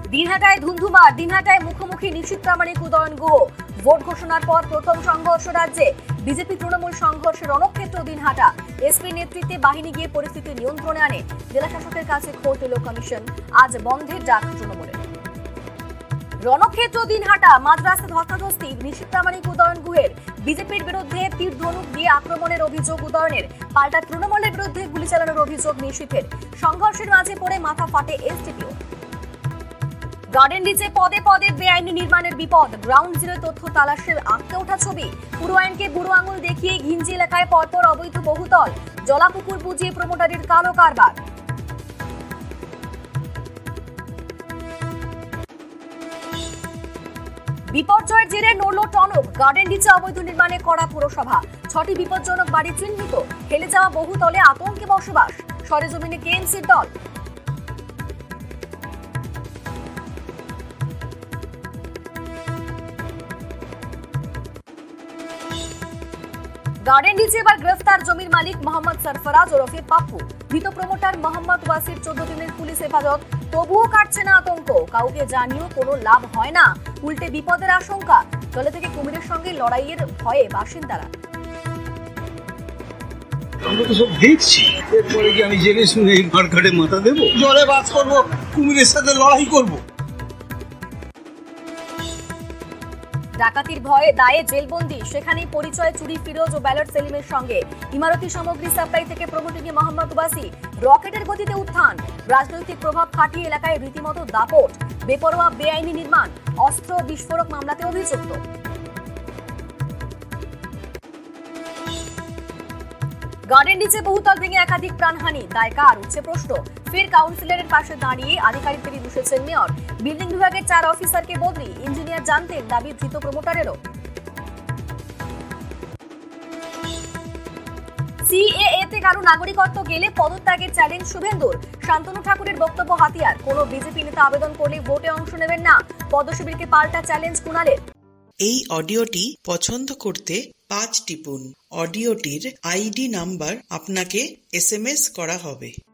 দিনহাটায় ধুন্ধুমার, দিনহাটায় মুখোমুখি নিশীথ প্রামাণিক, উদয়ন গুহ। ভোট ঘোষণার পর প্রথম সংঘর্ষ রাজ্যে। বিজেপি তৃণমূল সংঘর্ষের রণক্ষেত্র দিনহাটা। এসপি নেতৃত্বে বাহিনী গিয়ে পরিস্থিতি নিয়ন্ত্রণে আনে। জেলা শাসকের কাছে খোঁজ নিল কমিশন। আজ বন্ধের ডাক তৃণমূলের। রণক্ষেত্র দিনহাটা, মাদ্রাসা ধস্তাধস্তি নিশীথ প্রামাণিক, উদয়ন গুহের। বিজেপির বিরুদ্ধে তীর ধনুক দিয়ে আক্রমণের অভিযোগ উদয়নের। পাল্টা তৃণমূলের বিরুদ্ধে গুলি চালানোর অভিযোগ নিশীথের। সংঘর্ষের মাঝে পড়ে মাথা ফাটে এসডিপিও। গার্ডেন রিচে পদে পদে বেআইনি নির্মাণের বিপদ। গ্রাউন্ড জিরো তথ্য তালাশের আঁকতে ওঠা ছবি। পুরো আইনকে বুড়ো আঙুল দেখিয়ে ঘিঞ্জি এলাকায় পরপর অবৈধ বহুতল। জলাপুকুর বুঝিয়ে প্রমোটারের কালো কারবার। বিপর্যয়ের জেরে নড়ল টনক। গার্ডেন রিচে অবৈধ নির্মাণে করা পুরসভা। 6টি বিপজ্জনক বাড়ি চিহ্নিত। হেলে যাওয়া বহুতলে আতঙ্কে বসবাস। সরেজমিনে কেএমসির দল। গার্ডেন রিচে এবার গ্রেফতার জমির মালিক মোহাম্মদ সরফরাজ ওরফে পাপ্পু। ধৃত প্রমোটার মোহাম্মদ ওয়াসির 14 দিনের পুলিশ হেফাজত। তবুও কাটছে না আতঙ্ক। কাউকে জানিয়েও কোনো লাভ হয় না, উল্টে বিপদের আশঙ্কা। দলে থেকে কুমিরের সঙ্গে লড়াইয়ের ভয়ে বাসিন্দারা। আমরা তো সব দেখছি, এরপরে কি আমি জেনে শুনে এই মার্কেটে মাথা দেবো? জলে বাস করবো, কুমিরের সাথে লড়াই করবো? ডাকাতির ভয়ে দায়ে জেলবন্দি, সেখানেই পরিচয় চুরি ফিরোজ ও ব্যালট সেলিমের সঙ্গে। ইমারতি সামগ্রী সাপ্লাই থেকে প্রমোটিংয়ে মোহাম্মদ ওয়াসি। রকেটের গতিতে উত্থান। রাজনৈতিক প্রভাব খাটিয়ে এলাকায় রীতিমতো দাপট। বেপরোয়া বেআইনি নির্মাণ, অস্ত্র বিস্ফোরক মামলাতে অভিযুক্ত। গার্ডেন রিচে বহুতল ভেঙে একাধিক প্রাণহানি, দায় কার উঠছে প্রশ্ন। ফের কাউন্সিলরের পাশে দাঁড়িয়ে আধিকারিকদের দুষেছেন মেয়র। বিল্ডিং বিভাগের 4 অফিসারকে বদলি, ইঞ্জিনিয়ার জানতেন দাবি ধৃত প্রমোটারেরও। সিএএ তে কারো নাগরিকত্ব গেলে পদত্যাগের চ্যালেঞ্জ শুভেন্দুর। শান্তনু ঠাকুরের বক্তব্য হাতিয়ার। কোনো বিজেপি নেতা আবেদন করলে ভোটে অংশ নেবেন না। পদ্মশিবিরকে পাল্টা চ্যালেঞ্জ কুণালের। এই অডিওটি পছন্দ করতে 5 টিপুন। অডিওটির আইডি নাম্বার আপনাকে SMS করা হবে।